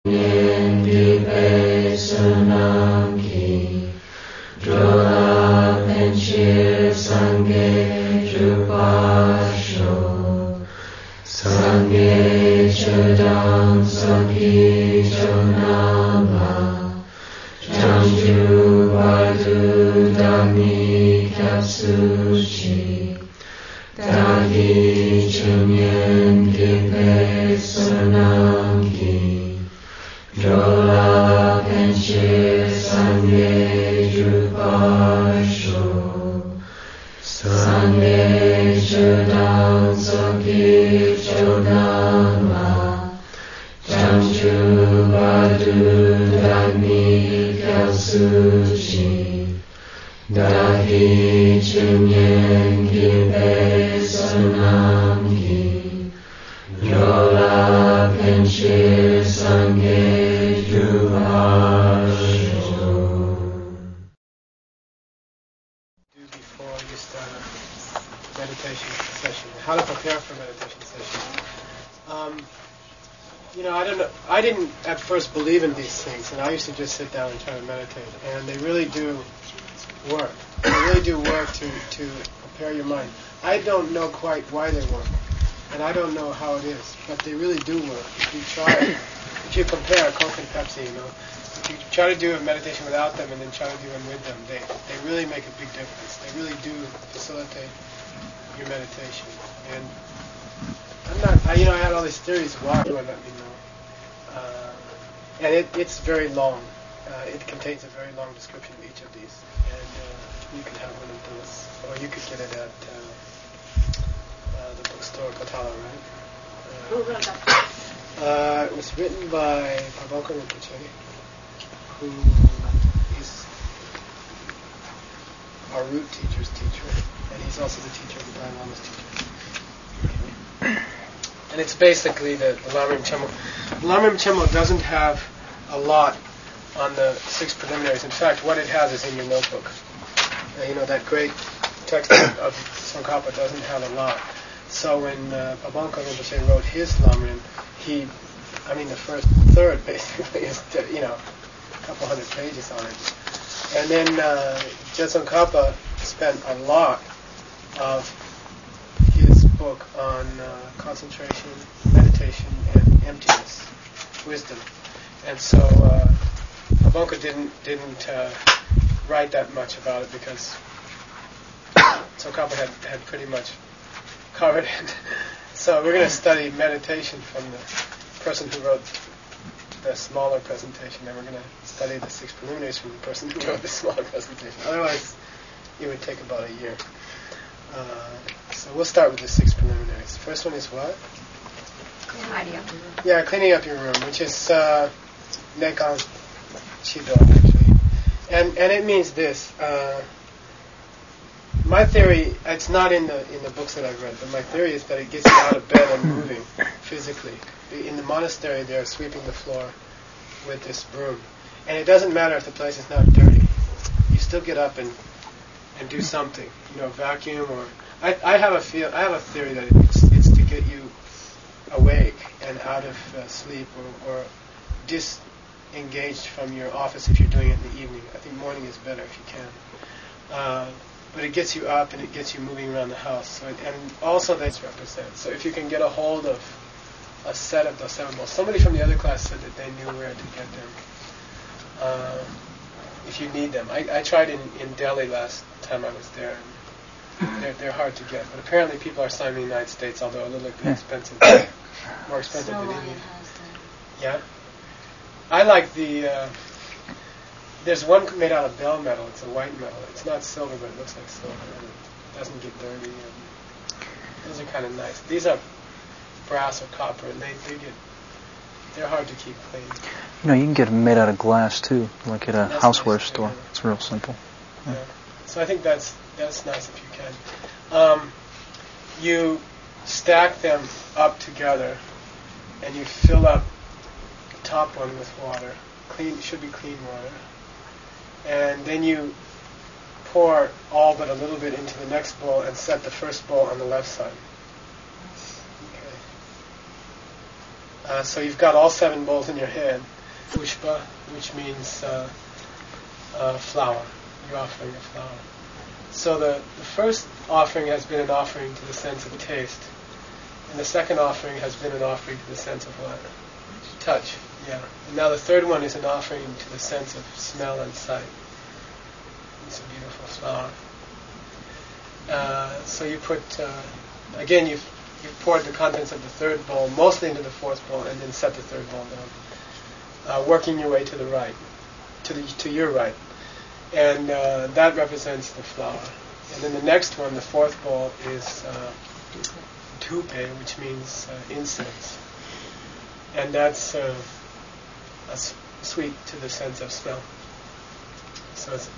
Vive sunam ki, drolap enchir sange drupasho, sange chodam saki chonama, janju vadu dami kapsuchi, dahi chunyen vive sunam ki, Drola penchir sange drupasho, sange chodam saki chodama, janju vadu dami kalsuchi, dahi chunyen gibe sunam ki, drola penchir sange before you start a meditation session, how to prepare for a meditation session. I didn't at first believe in these things, and I used to just sit down and try to meditate, and they really do work. They really do work to prepare your mind. I don't know quite why they work, and I don't know how it is, but they really do work. If you compare Coke and Pepsi, if you try to do a meditation without them and then try to do one with them, they really make a big difference. They really do facilitate your meditation. And I had all these theories why you would let me know. And it's very long. It contains a very long description of each of these. And you can have one of those, or you could get it at the bookstore, Patala, right? Who wrote that? It was written by Prabhakar Rinpoche, who is our root teacher's teacher, and he's also the teacher of the Dalai Lama's teacher. And it's basically the Lamrim Chenmo. Lamrim Chenmo doesn't have a lot on the 6 preliminaries. In fact, what it has is in your notebook. That great text of Tsongkhapa doesn't have a lot. So when Prabhakar Rinpoche wrote his Lamrim, the first third basically is, a couple hundred pages on it. And then Tsongkhapa spent a lot of his book on concentration, meditation, and emptiness, wisdom. And so Prabhakar didn't write that much about it because Tsongkhapa had pretty much covered it. So we're going to study meditation from the person who wrote the smaller presentation, and we're going to study the 6 preliminaries from the person who wrote the smaller presentation. Otherwise, it would take about a year. So we'll start with the 6 preliminaries. The first one is what? Tidy up your room. Yeah, cleaning up your room, which is Nekang Chido, actually. And it means this. My theory, it's not in the books that I've read, but my theory is that it gets you out of bed and moving physically. In the monastery, they're sweeping the floor with this broom. And it doesn't matter if the place is not dirty. You still get up and do something. Vacuum or... I have a theory that it's to get you awake and out of sleep or disengaged from your office if you're doing it in the evening. I think morning is better if you can. But it gets you up and it gets you moving around the house. So and also that's represents. So if you can get a hold of a set of those 7 bowls. Somebody from the other class said that they knew where to get them. If you need them. I tried in Delhi last time I was there. And they're hard to get. But apparently people are selling in the United States, although a little bit expensive. More expensive than India. Yeah? I like the... there's one made out of bell metal. It's a white metal. It's not silver, but it looks like silver. And it doesn't get dirty. And those are kind of nice. These are brass or copper, and they're hard to keep clean. You can get them made out of glass too, like at a houseware store. Yeah. It's real simple. Yeah. So I think that's nice if you can. You stack them up together, and you fill up the top one with water. Should be clean water. And then you pour all but a little bit into the next bowl and set the first bowl on the left side. So you've got all 7 bowls in your head. Pushpa, which means flower. You're offering a flower. So the first offering has been an offering to the sense of taste. And the second offering has been an offering to the sense of what? Touch. Yeah. And now the third one is an offering to the sense of smell and sight. It's a beautiful flower. So you put, again, you've poured the contents of the third bowl mostly into the fourth bowl, and then set the third bowl down, working your way to the right, to your right, and that represents the flower. And then the next one, the fourth bowl, is dhupe, which means incense, and that's sweet to the sense of smell. So it's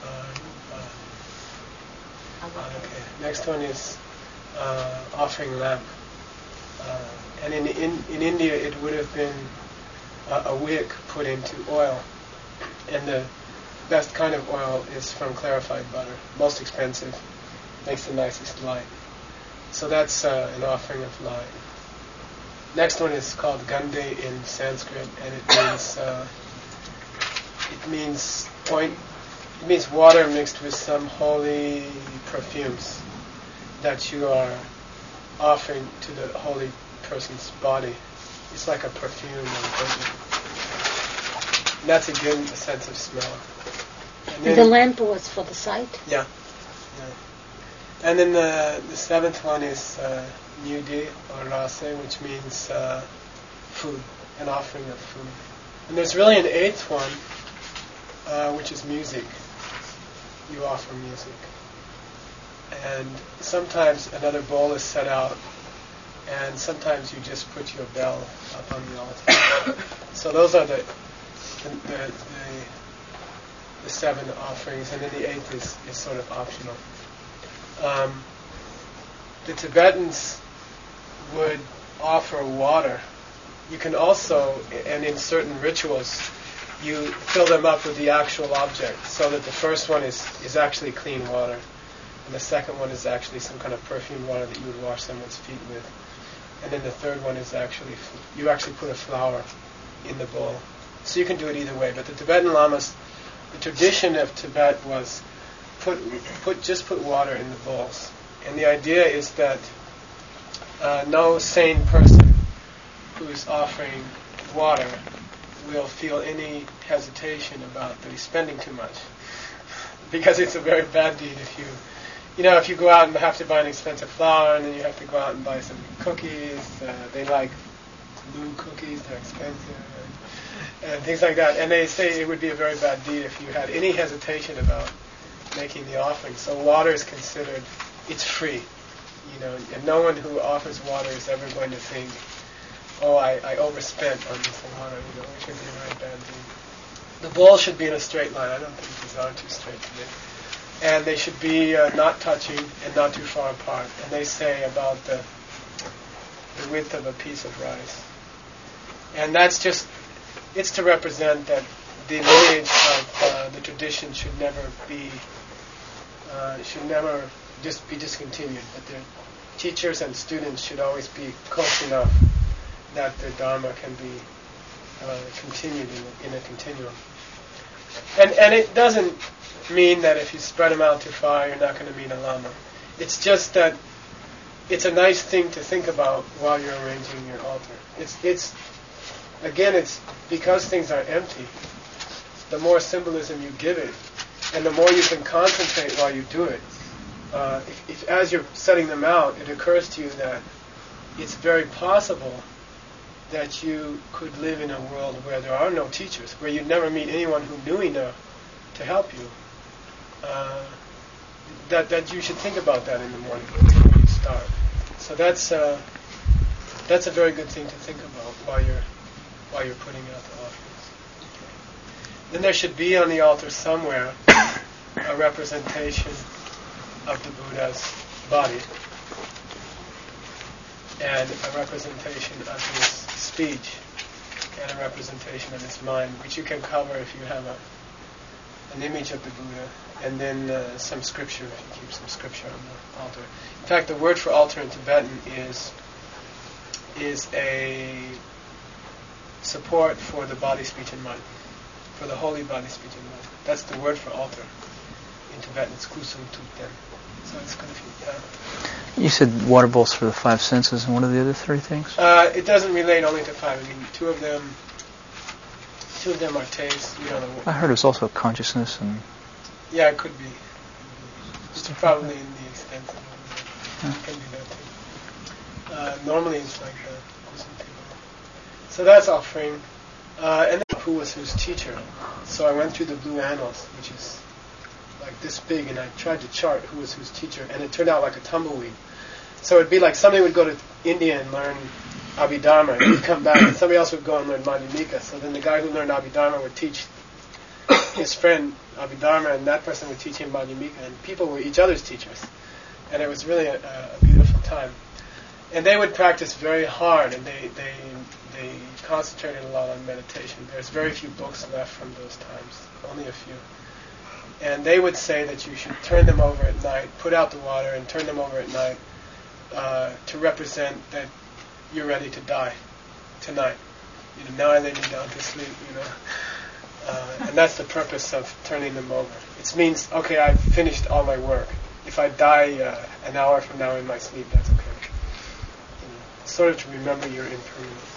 okay. Next one is offering lamp, and in India it would have been a wick put into oil, and the best kind of oil is from clarified butter, most expensive, makes the nicest light. So that's an offering of light. Next one is called Gande in Sanskrit, and it means water mixed with some holy perfumes that you are offering to the holy person's body. It's like a perfume. And that's again a sense of smell. And the lamp was for the sight? Yeah. And then the seventh one is Nudi or Rase, which means food, an offering of food. And there's really an eighth one, which is music. You offer music. And sometimes another bowl is set out, and sometimes you just put your bell up on the altar. So those are the 7 offerings, and then the 8th is sort of optional. The Tibetans would offer water. You can also, and in certain rituals, you fill them up with the actual object, so that the first one is actually clean water, and the second one is actually some kind of perfumed water that you would wash someone's feet with, and then the third one is you actually put a flower in the bowl. So you can do it either way, but the Tibetan Lamas, the tradition of Tibet was just put water in the bowls. And the idea is that no sane person who is offering water will feel any hesitation about that he's spending too much. Because it's a very bad deed if you go out and have to buy an expensive flower, and then you have to go out and buy some cookies. They like blue cookies, they're expensive, and things like that. And they say it would be a very bad deed if you had any hesitation about making the offering. So water is considered, it's free, and no one who offers water is ever going to think, oh, I overspent on this water, it should be a very bad deed. The bowl should be in a straight line. I don't think these are too straight today. And they should be not touching and not too far apart. And they say about the width of a piece of rice. And that's it's to represent that the lineage of the tradition should never just be discontinued. That the teachers and students should always be close enough that the Dharma can be continued in a continuum. And it doesn't mean that if you spread them out too far, you're not going to meet a Lama. It's just that it's a nice thing to think about while you're arranging your altar. It's because things are empty, the more symbolism you give it, and the more you can concentrate while you do it. If as you're setting them out, it occurs to you that it's very possible that you could live in a world where there are no teachers, where you'd never meet anyone who knew enough to help you, that you should think about that in the morning before you start. So that's a very good thing to think about while you're putting out the offerings. Okay. Then there should be on the altar somewhere a representation of the Buddha's body and a representation of his speech and a representation of his mind, which you can cover if you have an image of the Buddha, and then some scripture, if you keep some scripture on the altar. In fact, the word for altar in Tibetan is a support for the body, speech, and mind, for the holy body, speech, and mind. That's the word for altar. In Tibetan, it's kusum tukten. So it's good if you. You said water bowls for the five senses, and what are the other three things? It doesn't relate only to five. I mean, two of them are taste. I heard it was also consciousness and. Yeah, it could be. It's probably in the extent of it. It can be that too. Normally it's like that. So that's offering. And then who was whose teacher. So I went through the blue annals, which is like this big, and I tried to chart who was whose teacher, and it turned out like a tumbleweed. So it'd be like somebody would go to India and learn Abhidharma, and he'd come back, and somebody else would go and learn Madhyamika. So then the guy who learned Abhidharma would teach his friend Abhidharma, and that person would teach him Madhyamika, and people were each other's teachers. And it was really a beautiful time. And they would practice very hard, and they concentrated a lot on meditation. There's very few books left from those times, only a few. And they would say that you should turn them over at night, put out the water and turn them over at night to represent that you're ready to die tonight. Now I lay me down to sleep, and that's the purpose of turning them over. It means, okay, I've finished all my work. If I die an hour from now in my sleep, that's okay. Sort of to remember your impermanence.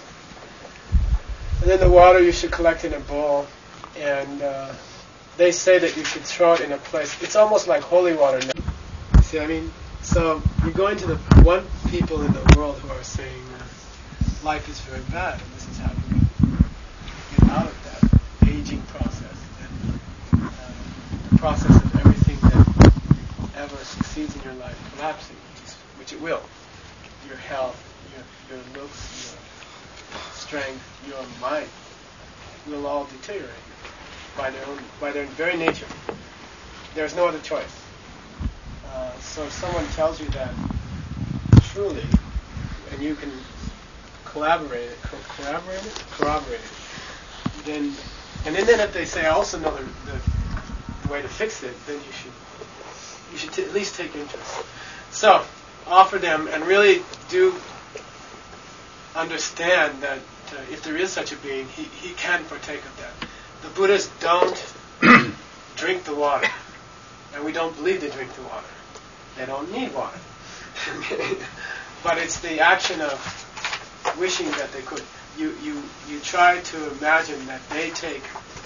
And then the water you should collect in a bowl, and they say that you should throw it in a place. It's almost like holy water now. See what I mean? So you're going to the one people in the world who are saying life is very bad, and this is how you get out of that aging process and the process of everything that ever succeeds in your life collapsing, which it will. Your health, your looks, your strength, your mind will all deteriorate by their very nature. There's no other choice. So if someone tells you that truly, and you can corroborate it, then if they say I also know the way to fix it, then you should at least take interest. So offer them, and really do understand that if there is such a being, he can partake of that. The Buddhists don't drink the water, and we don't believe they drink the water. They don't need water. But it's the action of wishing that they could. You try to imagine that they take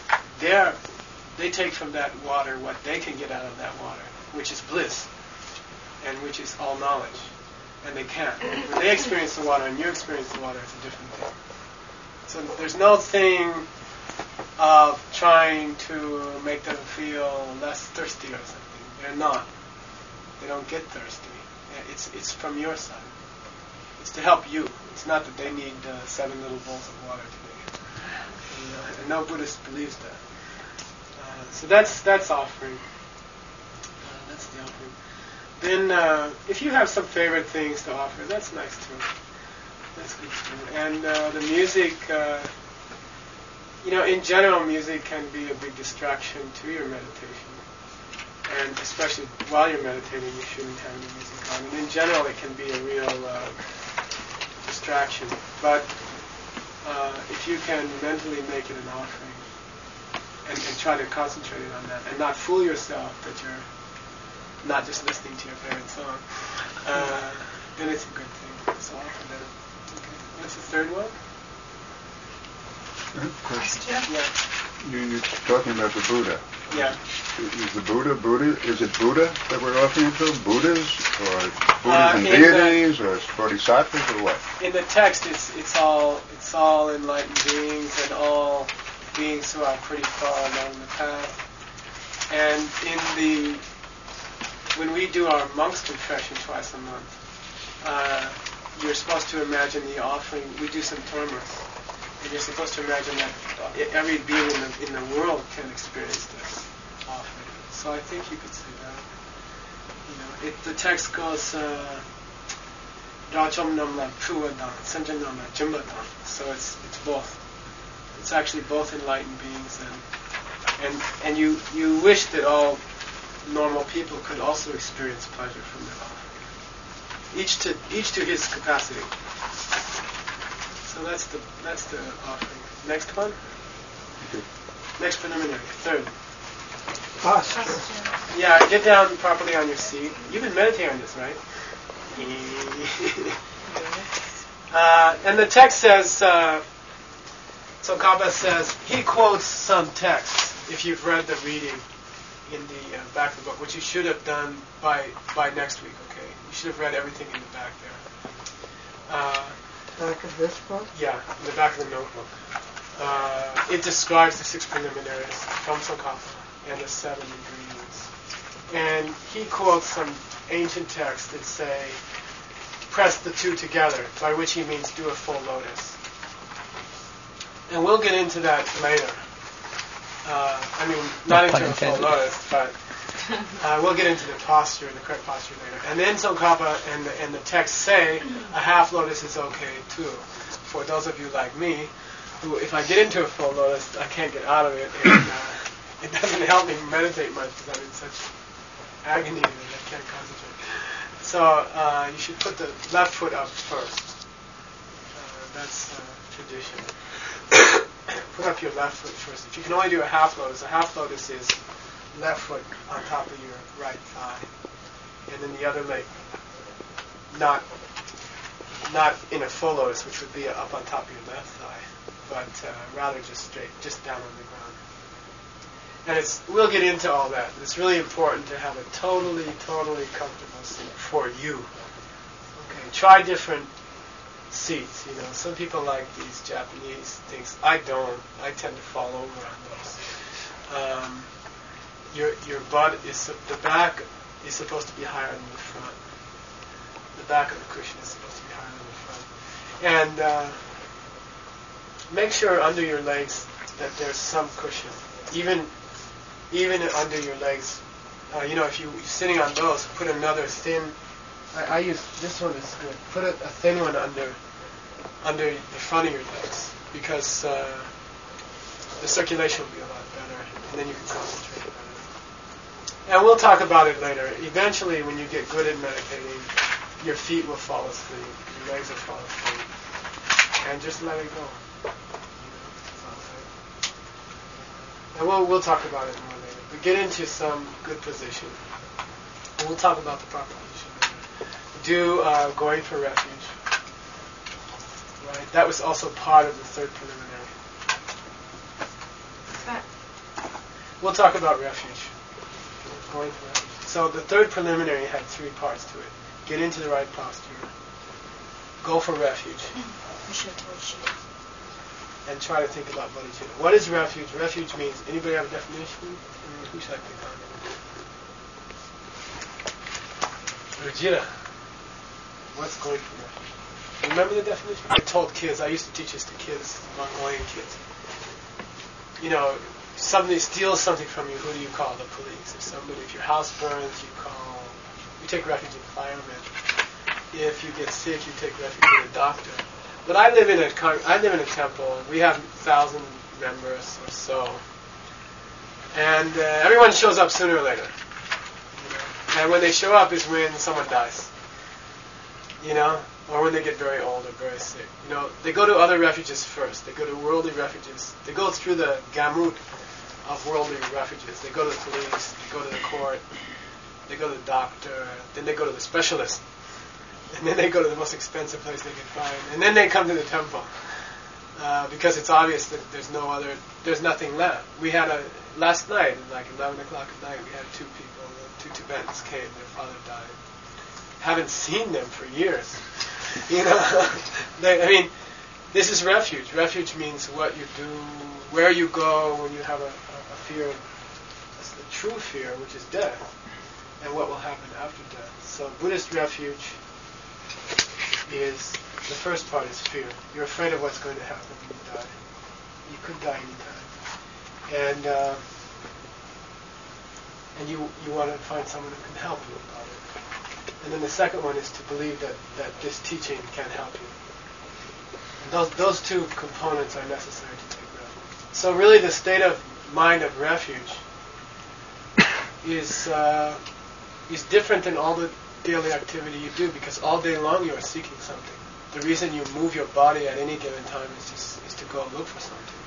from that water what they can get out of that water, which is bliss, and which is all knowledge. And they can't. When they experience the water and you experience the water, it's a different thing. So there's no thing of trying to make them feel less thirsty or something. They're not. They don't get thirsty. It's from your side. It's to help you. It's not that they need 7 little bowls of water today. And no Buddhist believes that. So that's offering. That's the offering. Then, if you have some favorite things to offer, that's nice too. That's good too. And the music, in general, music can be a big distraction to your meditation. And especially while you're meditating, you shouldn't have any music on. And in general, it can be a real distraction. But if you can mentally make it an offering and try to concentrate on that and not fool yourself that you're not just listening to your favorite song, then it's a good thing. So offer that. Okay. What's the third one? Question. Yeah. You're talking about the Buddha. Yeah. Is the Buddha? Is it Buddha that we're offering to? Buddhas or Buddhas and deities or bodhisattvas or what? In the text, it's all enlightened beings and all beings who are pretty far along the path. And when we do our monks' confession twice a month, you're supposed to imagine the offering. We do some termers. And you're supposed to imagine that every being in the world can experience this offering. So I think you could say that. The text goes Rajam Namla Pruvadan, Sanjam Namla Jimbadan. So it's both. It's actually both enlightened beings, and you wish that all normal people could also experience pleasure from that offering. Each to his capacity. So that's the offering. Next one. Next preliminary, third. Posture. Yeah, get down properly on your seat. You've been meditating on this, right? And the text says, Tsongkhapa says, he quotes some texts, if you've read the reading in the back of the book, which you should have done by next week, okay? You should have read everything in the back there. Back of this book? Yeah, in the back of the notebook. It describes the 6 preliminaries from Tsongkhapa and the 7 ingredients. And he quotes some ancient texts that say, press the 2 together, by which he means do a full lotus. And we'll get into that later. Not into a full lotus, but we'll get into the posture, the correct posture later. And then Tsongkhapa and the text say a half lotus is okay too. For those of you like me, who if I get into a full lotus, I can't get out of it, and it doesn't help me meditate much because I'm in such agony that I can't concentrate. So you should put the left foot up first. That's tradition. Put up your left foot first. If you can only do a half lotus is left foot on top of your right thigh, and then the other leg not in a full lotus, which would be up on top of your left thigh, but rather just straight, just down on the ground. And we'll get into all that. It's really important to have a totally comfortable seat for you. Okay, try different seats. Some people like these Japanese things. I don't. I tend to fall over on those. Your butt the back is supposed to be higher than the front. The back of the cushion is supposed to be higher than the front. And make sure under your legs that there's some cushion. Even under your legs, if you're sitting on those, put another thin. I use this one is good. Put a thin one under the front of your legs because the circulation will be a lot better, and then you can concentrate better. And we'll talk about it later. Eventually, when you get good at meditating, your feet will fall asleep, your legs will fall asleep, and just let it go. And we'll talk about it more later. But get into some good position. And we'll talk about the proper position later. Do going for refuge. Right? That was also part of the 3rd preliminary. What's that? We'll talk about refuge. Going for refuge. So the 3rd preliminary had 3 parts to it. Get into the right posture. Go for refuge. And try to think about bodhicitta. What is refuge? Refuge means, anybody have a definition? Who should I pick on? Rajita. What's going for refuge? Remember the definition? I told kids, I used to teach this to kids, Mongolian kids. Somebody steals something from you, who do you call? The police. If your house burns, you take refuge in the firemen. If you get sick, you take refuge in a doctor. But I live in a temple. We have 1,000 members or so, and everyone shows up sooner or later. And when they show up is when someone dies, or when they get very old or very sick. They go to other refuges first. They go to worldly refuges. They go through the gamut of worldly refuges. They go to the police. They go to the court. They go to the doctor. Then they go to the specialist. And then they go to the most expensive place they can find. And then they come to the temple. Because it's obvious that there's nothing left. We had last night, like 11 o'clock at night, we had 2 people, 2 Tibetans came, their father died. Haven't seen them for years. This is refuge. Refuge means what you do, where you go when you have a fear, that's the true fear, which is death, and what will happen after death. So Buddhist refuge is, the first part is fear. You're afraid of what's going to happen when you die. You could die anytime. And you want to find someone who can help you about it. And then the second one is to believe that this teaching can help you. And those 2 components are necessary to take refuge. So really the state of mind of refuge is different than all the daily activity you do, because all day long you are seeking something. The reason you move your body at any given time is to go look for something.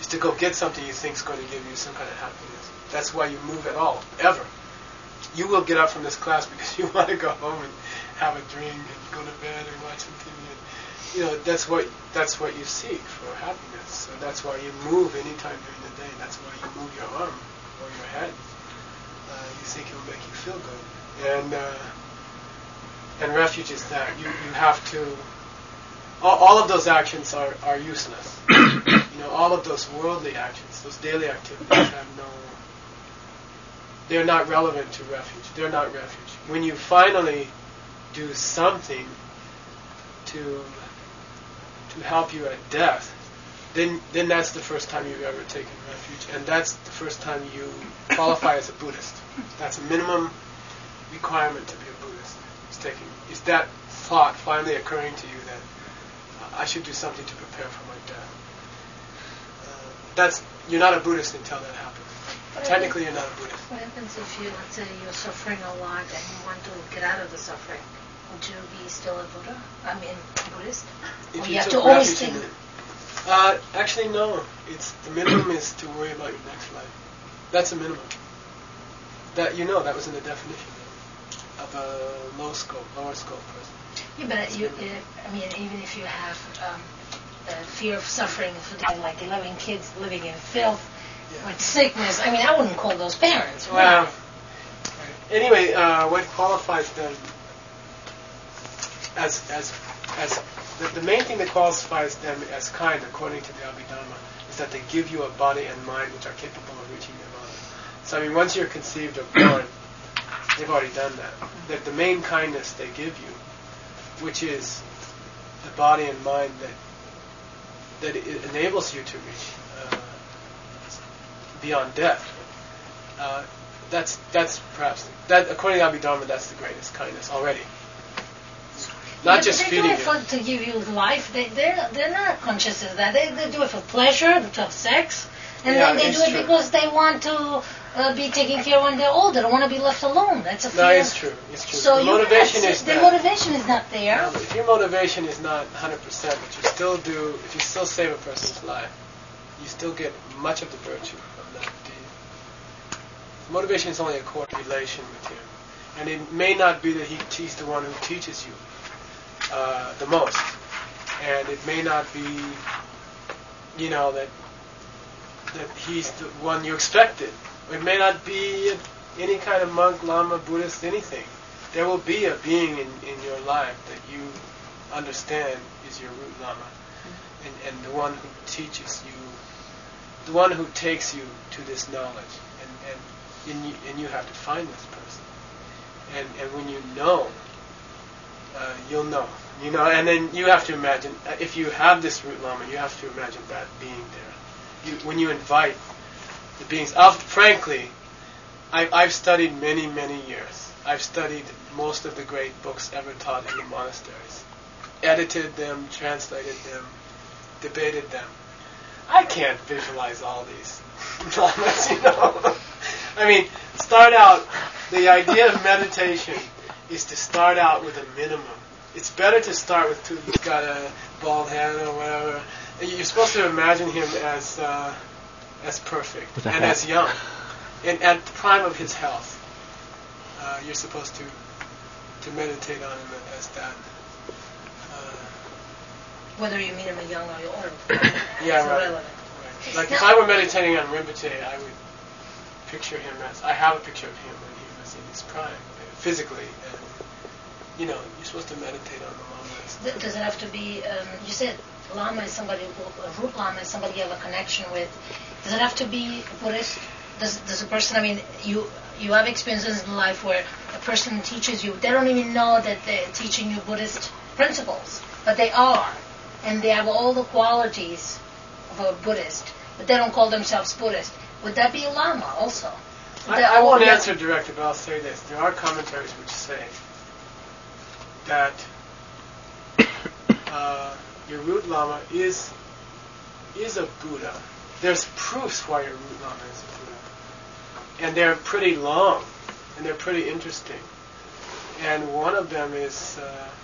is to go get something you think is going to give you some kind of happiness. That's why you move at all, ever. You will get up from this class because you want to go home and have a drink and go to bed and watch some TV. And, that's what you seek for happiness. So that's why you move anytime during the day. That's why you move your arm or your head. You think it will make you feel good. And refuge is that you have to. All of those actions are useless. All of those worldly actions, those daily activities they're not relevant to refuge. They're not refuge. When you finally do something to help you at death, then that's the first time you've ever taken refuge, and that's the first time you qualify as a Buddhist. That's a minimum requirement to be a Buddhist. Is that thought finally occurring to you that I should do something to prepare for my death? You're not a Buddhist until that happens. Technically, you're not a Buddhist. What happens if let's say you're suffering a lot and you want to get out of the suffering? Would you be still a Buddha? Buddhist? If you have to always think. Actually, no. The minimum is to worry about your next life. That's a minimum. That was in the definition of a lower scope person. Yeah, but even if you have fear of suffering, like 11 kids living in filth. Yeah. With sickness, I wouldn't call those parents. Well, anyway, what qualifies them as the main thing that qualifies them as kind, according to the Abhidharma, is that they give you a body and mind which are capable of reaching nirvana. So once you're conceived or born, they've already done that. That the main kindness they give you, which is the body and mind that it enables you to reach beyond death. That's perhaps according to Abhidharma, that's the greatest kindness already. Not just feeding it. They do it to give you life. They're not conscious of that. They do it for pleasure, to have sex, and then they do it because they want to be taken care of when they're old. They don't want to be left alone. That's a fear. No, it's true. So the motivation is not there. No, if your motivation is not 100%, but you still do, if you still save a person's life, you still get much of the virtue of that deed. Motivation is only a correlation with him, and it may not be that he's the one who teaches you the most, and it may not be, that he's the one you expected. It may not be any kind of monk, lama, Buddhist, anything. There will be a being in your life that you understand is your root lama, and the one who teaches you, the one who takes you to this knowledge, and you have to find this person. And when you know, you'll know. And then you have to imagine, if you have this root lama, you have to imagine that being there. When you invite the beings, frankly, I've studied many, many years. I've studied most of the great books ever taught in the monasteries. Edited them, translated them, debated them. I can't visualize all these lamas, start out, the idea of meditation is to start out with a minimum. It's better to start with who's got a bald head or whatever. You're supposed to imagine him as perfect and as young, and at the prime of his health. You're supposed to meditate on him as that. Whether you meet him young or old. Yeah, right. Like if I were meditating on Rinpoche, I would picture him as, I have a picture of him when he was in his prime, physically, and you're supposed to meditate on the lamas. Does it have to be, you said lama is somebody, a root lama is somebody you have a connection with. Does it have to be Buddhist? Does a person, you have experiences in life where a person teaches you, they don't even know that they're teaching you Buddhist principles, but they are. And they have all the qualities of a Buddhist, but they don't call themselves Buddhist. Would that be a lama also? I won't answer directly, but I'll say this. There are commentaries which say that your root lama is a Buddha. There's proofs why your root lama is a Buddha. And they're pretty long, and they're pretty interesting. And one of them is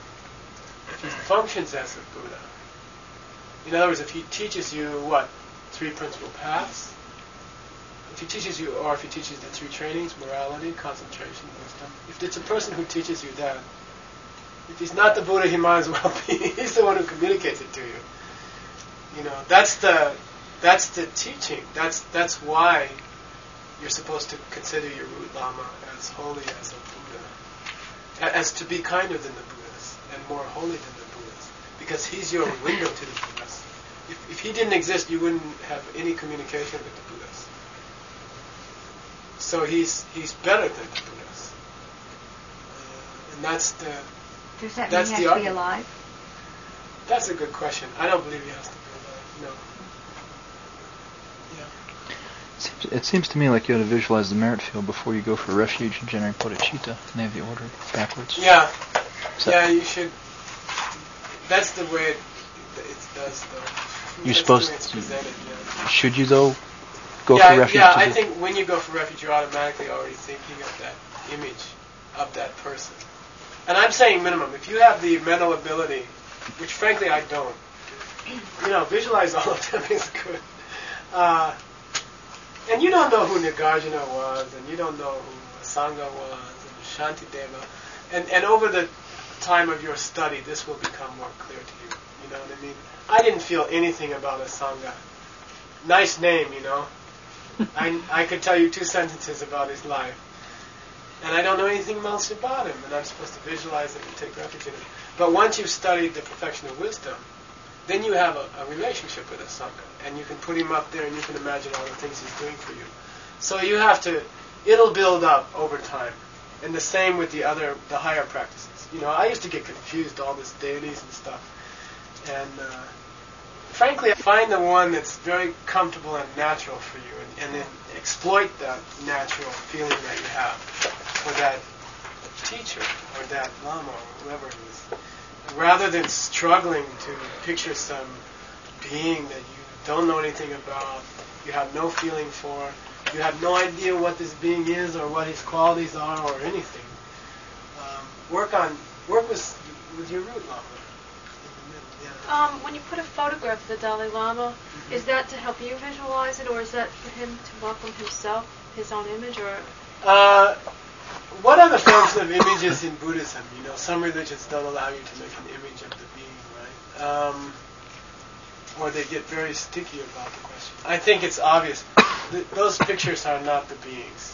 if he functions as a Buddha. In other words, if he teaches you, three principal paths. If he teaches you, or if he teaches the three trainings, morality, concentration, wisdom. If it's a person who teaches you that, if he's not the Buddha, he might as well be. He's the one who communicates it to you. You know, that's the teaching. That's why you're supposed to consider your root Lama as holy as a Buddha, as to be kinder than the Buddhas and more holy than the Buddhas, because he's your window to the Buddhas. If he didn't exist, you wouldn't have any communication with the Buddhas. So he's better than the Buddhas, and that's the. Does that That's mean he the has to be argument. alive? That's a good question. I don't believe he has to be alive. No. Yeah. It seems to me like you ought to visualize the merit field before you go for refuge and generate bodhicitta, and they have the order backwards. Yeah. So Yeah, you should. That's the way it does, though. You're That's supposed the way it's to. presented, yeah. Should you though go yeah, for refuge? Yeah, to I do- think when you go for refuge, you're automatically already thinking of that image of that person. And I'm saying minimum. If you have the mental ability, which frankly I don't, visualize all of them is good. And you don't know who Nagarjuna was, and you don't know who Sangha was, and Shantideva. And over the time of your study, this will become more clear to you. You know what I mean? I didn't feel anything about a Sangha. Nice name, I could tell you 2 sentences about his life. And I don't know anything else about him, and I'm supposed to visualize it and take refuge in it. But once you've studied the perfection of wisdom, then you have a relationship with a Sangha, and you can put him up there and you can imagine all the things he's doing for you. So you have to, it'll build up over time. And the same with the higher practices. I used to get confused, all this deities and stuff. And frankly, I find the one that's very comfortable and natural for you, and then exploit that natural feeling that you have for that teacher or that Lama or whoever it is, rather than struggling to picture some being that you don't know anything about, you have no feeling for, you have no idea what this being is or what his qualities are or anything. Work with your root Lama. When you put a photograph of the Dalai Lama, is that to help you visualize it, or is that for him to welcome himself, his own image, or? What are the forms of images in Buddhism? Some religions don't allow you to make an image of the being, right? Or they get very sticky about the question. I think it's obvious. Those pictures are not the beings.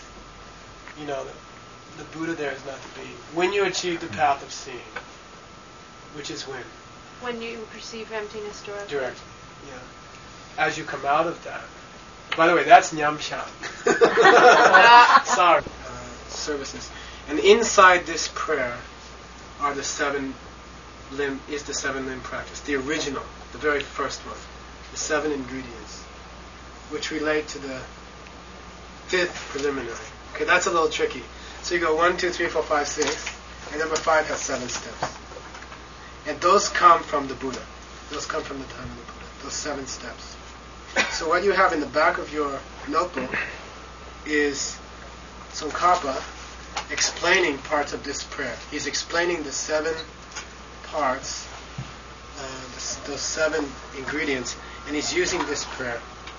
The Buddha there is not the being. When you achieve the path of seeing, which is when? When you perceive emptiness directly. Directly, yeah. As you come out of that. By the way, that's Nyamshan. Sorry. Services. And inside this prayer are the 7 limb practice. The original, the very first one. The 7 ingredients, which relate to the 5th preliminary. Okay, that's a little tricky. So you go 1, 2, 3, 4, 5, 6, and number 5 has 7 steps. And those come from the Buddha. Those come from the time of the Buddha. Those 7 steps. So what you have in the back of your notebook is Tsongkhapa explaining parts of this prayer. He's explaining the 7 parts, those 7 ingredients, and he's using this prayer.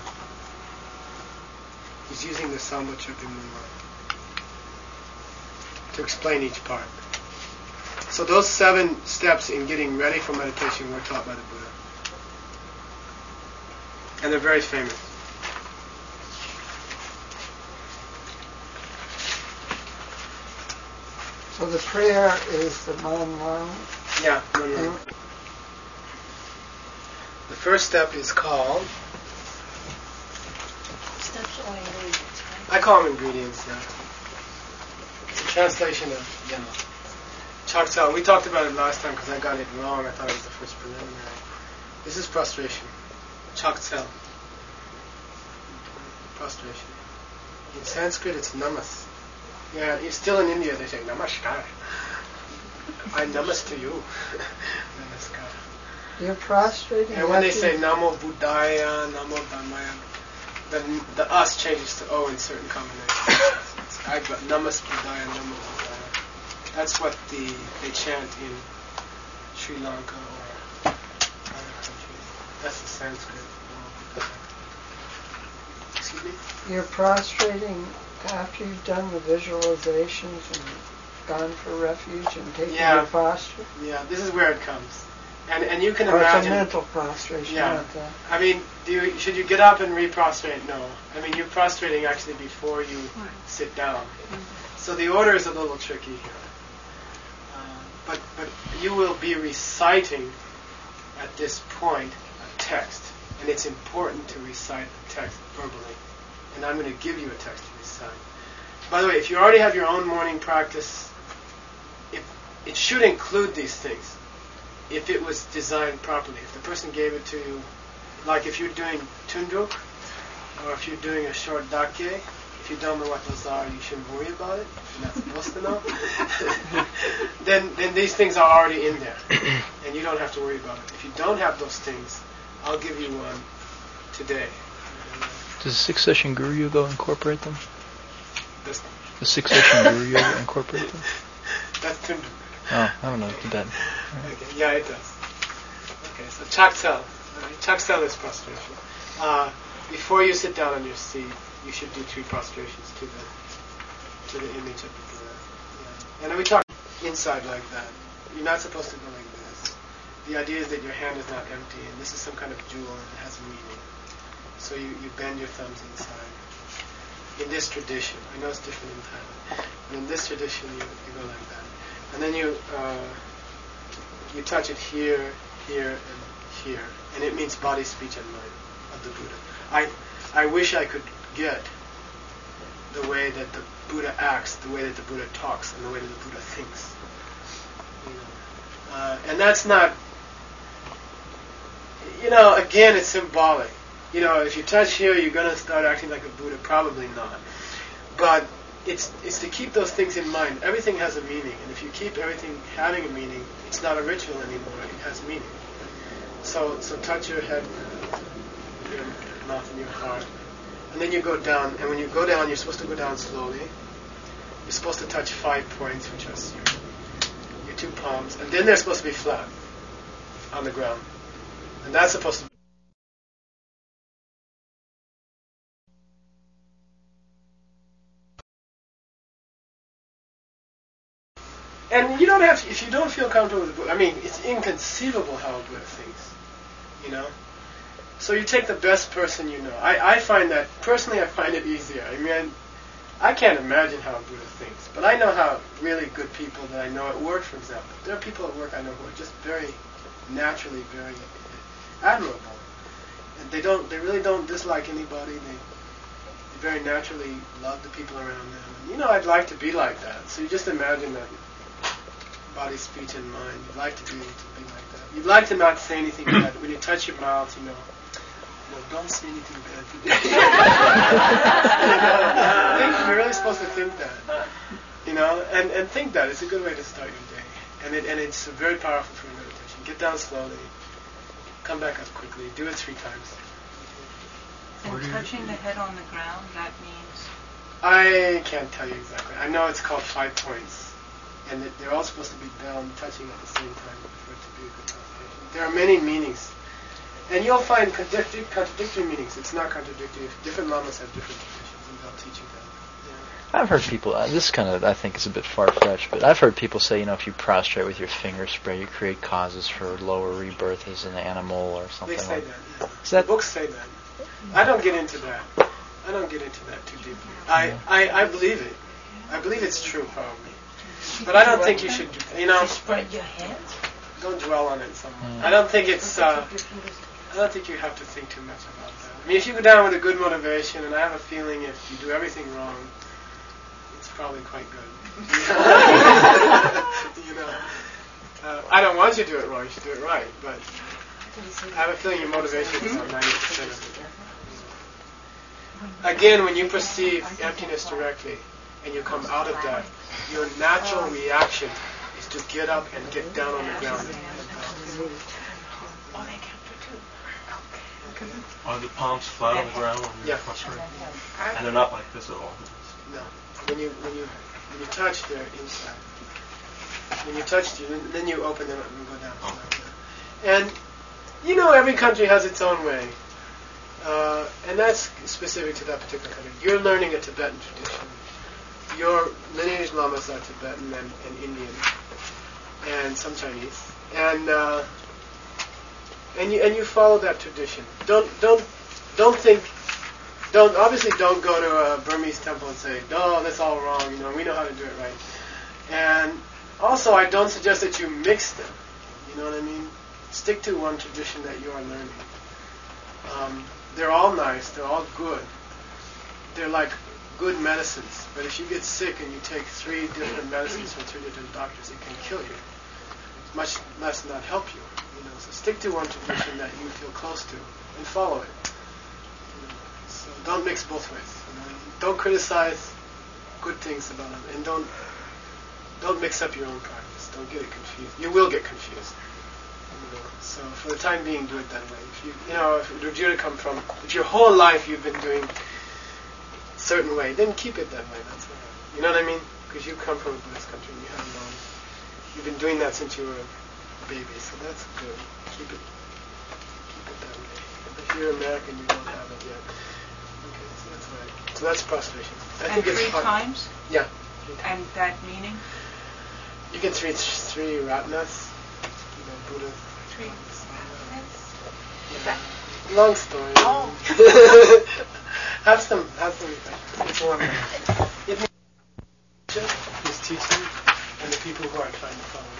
He's using the Sambhacchakimula to explain each part. So those 7 steps in getting ready for meditation were taught by the Buddha. And they're very famous. So the prayer is the Manmara. Yeah, no. The first step is called... Steps or ingredients, right? I call them ingredients, yeah. It's a translation of Chaktsel. We talked about it last time because I got it wrong. I thought it was the first preliminary. This is prostration. Chaktsel. Prostration. In Sanskrit, it's namas. Yeah, it's still in India. They say namaskar. I namas to you. Namaskar. You're prostrating. And when they say namo buddhaya, namo dhammaya, then the us changes to O in certain combinations. I got namas buddhaya, namo buddhaya. That's what they chant in Sri Lanka or other countries. That's the Sanskrit. Excuse me? You're prostrating after you've done the visualizations and gone for refuge and taken your posture? Yeah, this is where it comes. And you can or imagine... it's a mental prostration, not that. I mean, should you get up and re-prostrate? No. I mean, you're prostrating actually before you sit down. So the order is a little tricky here. But you will be reciting at this point a text. And it's important to recite the text verbally. And I'm going to give you a text to recite. By the way, if you already have your own morning practice, it should include these things. If it was designed properly, if the person gave it to you, like if you're doing tunduk, or if you're doing a short dake, if you don't know what those are, you shouldn't worry about it. You're not supposed to know. then these things are already in there, and you don't have to worry about it. If you don't have those things, I'll give you one today. Does the 6-session Guru Yoga incorporate them? The 6-session Guru Yoga incorporate them? That's tunduk. Oh, I don't know Tibetan. Okay, yeah, it does. Okay, so Chaksel. Chaksel is prostration. Before you sit down on your seat, you should do 3 prostrations to the image of the Buddha. Yeah. And then we talk inside like that. You're not supposed to go like this. The idea is that your hand is not empty, and this is some kind of jewel and it has a meaning. So you bend your thumbs inside. In this tradition, I know it's different in Thailand, but in this tradition you go like that. And then you touch it here, here, and here. And it means body, speech, and mind of the Buddha. I wish I could get the way that the Buddha acts, the way that the Buddha talks, and the way that the Buddha thinks. And that's not, again, it's symbolic. If you touch here, you're going to start acting like a Buddha. Probably not. But it's to keep those things in mind. Everything has a meaning, and if you keep everything having a meaning, it's not a ritual anymore. It has meaning. So touch your head, your mouth, and your heart, and then you go down. And when you go down, you're supposed to go down slowly. You're supposed to touch 5 points, which are your 2 palms, and then they're supposed to be flat on the ground, and that's supposed to be. And you don't have to, if you don't feel comfortable with the Buddha, it's inconceivable how a Buddha thinks, So you take the best person you know. I find that, personally I find it easier. I can't imagine how a Buddha thinks, but I know how really good people that I know at work, for example. There are people at work I know who are just very naturally very admirable. And they really don't dislike anybody. They very naturally love the people around them. And, I'd like to be like that. So you just imagine that. Body, speech, and mind. You'd like to be able to be like that. You'd like to not say anything bad. When you touch your mouth, don't say anything bad today. You're really supposed to think that. And think that. It's a good way to start your day. And it's very powerful for your meditation. Get down slowly. Come back up quickly. Do it 3 times. And touching the head on the ground, that means? I can't tell you exactly. I know it's called 5 points. And they're all supposed to be down, touching at the same time for it to be a good meditation. There are many meanings. And you'll find contradictory meanings. It's not contradictory. Different lamas have different traditions, and they'll teach you that. Yeah. I've heard people, this kind of, I think is a bit far-fetched, but I've heard people say, if you prostrate with your finger spray, you create causes for lower rebirth as an animal or something. They say like that, yeah. The books say that. I don't get into that. I don't get into that too deeply. I believe it. I believe it's true, probably. But I don't think you should, spread your hands. Don't dwell on it so much. I don't think it's, I don't think you have to think too much about that. If you go down with a good motivation, and I have a feeling if you do everything wrong, it's probably quite good. I don't want you to do it wrong, you should do it right, but I have a feeling your motivation is on 90% of it. Again, when you perceive emptiness directly, and you come out of that, your natural reaction is to get up and get down on the ground. Are the palms flat on the ground when you're frustrated? And they're not like this at all? No. When you touch, they're inside. When you touch, then you open them up and go down. And, every country has its own way. And that's specific to that particular country. You're learning a Tibetan tradition. Your lineage lamas are Tibetan and Indian, and some Chinese, and you follow that tradition. Don't go to a Burmese temple and say, "No, that's all wrong. We know how to do it right." And also, I don't suggest that you mix them. You know what I mean? Stick to one tradition that you are learning. They're all nice. They're all good. They're like good medicines. But if you get sick and you take 3 different medicines from 3 different doctors, it can kill you. Much less not help you. So stick to one tradition that you feel close to and follow it. So don't mix both ways. Don't criticize good things about them, and don't mix up your own practice. Don't get it confused. You will get confused. So for the time being, do it that way. If your whole life you've been doing a certain way, then keep it that way. That's all right. You know what I mean? Because you come from a Buddhist country and you've been doing that since you were a baby, so that's good. Keep it that way. If you're American, you don't have it yet. Okay, so that's right. So that's prostration. I think it's 3 times? Yeah. 3 times. And that meaning? You can treat 3 ratnas. Buddha. 3 Yeah. Long story. Oh. have some. It's one. His teaching and the people who are trying to follow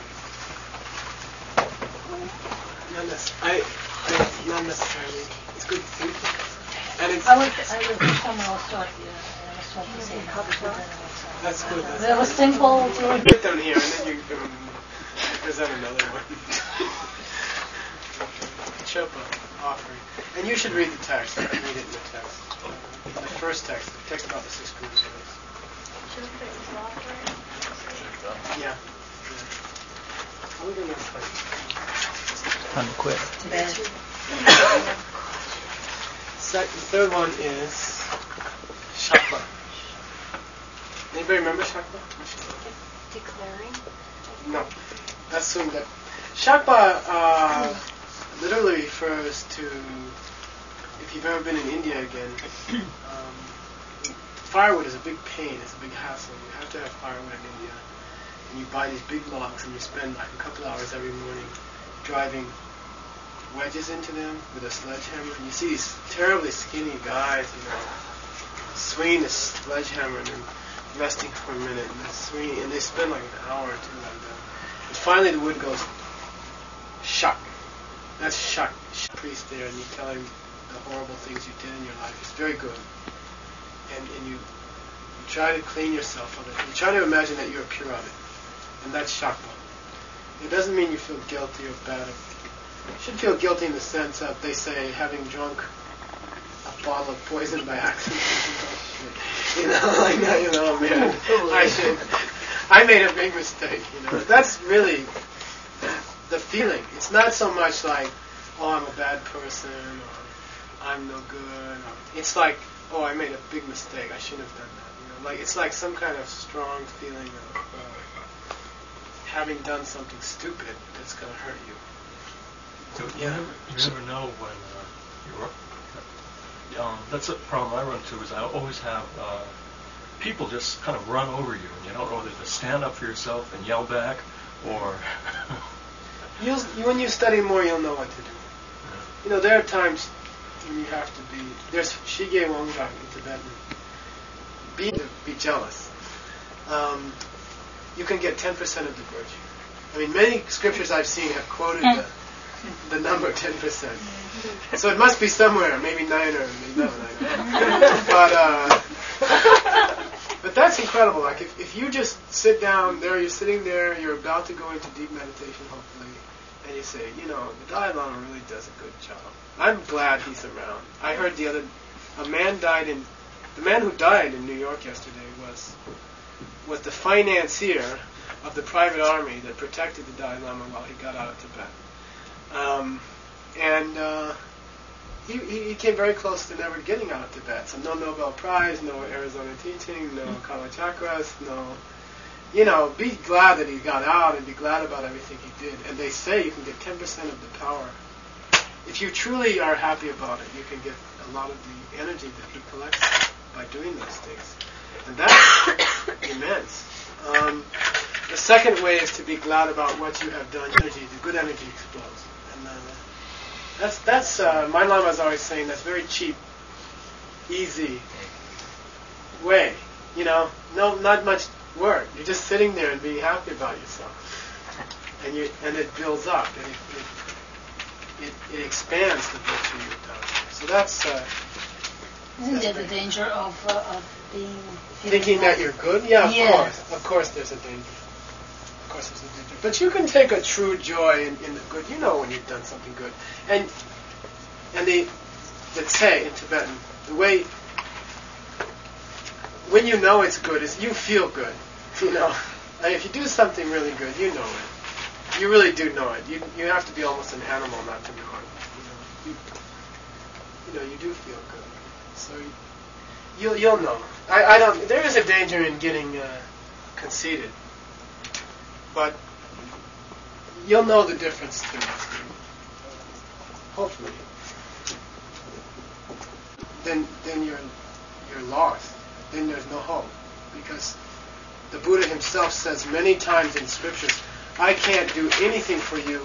him. Not necessarily. It's good food. And it's. I would also say that's good. They were simple. Put them here, and then you can present another one. Chopa offering. And you should read the text. Read it in the text. The first text. The text about the 6 gurus. Yeah. How are we going to play? Time to quit. The third one is Shakpa. Anybody remember Shakpa? Declaring? No. That's Sunda. Shakpa literally refers to, if you've ever been in India again, firewood is a big pain, it's a big hassle. You have to have firewood in India. And you buy these big logs and you spend like a couple hours every morning driving wedges into them with a sledgehammer. And you see these terribly skinny guys, swinging a sledgehammer and then resting for a minute and then swinging, and they spend like an hour or 2 like that. And finally the wood goes shak. That's shak. Priest there, and you tell him the horrible things you did in your life. It's very good. And you try to clean yourself of it. You try to imagine that you're pure of it. And that's shakpa. It doesn't mean you feel guilty or bad. You should feel guilty in the sense of, they say, having drunk a bottle of poison by accident. Like that, man. I made a big mistake, That's really the feeling. It's not so much like, oh, I'm a bad person, or I'm no good. It's like, oh, I made a big mistake. I shouldn't have done that. Like it's like some kind of strong feeling of having done something stupid that's going to hurt you. So you never know when you're. That's a problem I run into. Is I always have people just kind of run over you, and you don't know whether to stand up for yourself and yell back, or. When you study more, you'll know what to do. There are times when you have to be. There's Shige Wongjang in Tibetan. Be jealous. You can get 10% of the virtue. I mean, many scriptures I've seen have quoted the number 10%. So it must be somewhere, maybe 9 or 11. But that's incredible. Like if you just sit down there, you're sitting there, you're about to go into deep meditation, hopefully, and you say, the Dalai Lama really does a good job. I'm glad he's around. I heard the man who died in New York yesterday was the financier of the private army that protected the Dalai Lama while he got out of Tibet. He came very close to never getting out of Tibet. So no Nobel Prize, no Arizona teaching, no Kalachakras, no... be glad that he got out and be glad about everything he did. And they say you can get 10% of the power. If you truly are happy about it, you can get a lot of the energy that he collects by doing those things. And that's immense. The second way is to be glad about what you have done. The good energy explodes. And that's my Lama is always saying that's very cheap, easy way. Not much work. You're just sitting there and being happy about yourself. And it builds up, and it expands the virtue you've done. So that's. Isn't there the danger of being thinking that you're good? Yeah, yes. Of course, there's a danger. Of course, there's a danger. But you can take a true joy in the good. You know when you've done something good, and the tse in Tibetan, the way when you know it's good is you feel good. If you do something really good, you know it. You really do know it. You have to be almost an animal not to know it. You do feel good. So you'll know. I don't. There is a danger in getting conceited, but you'll know the difference too. Hopefully. Then you're lost. Then there's no hope, because the Buddha himself says many times in scriptures, I can't do anything for you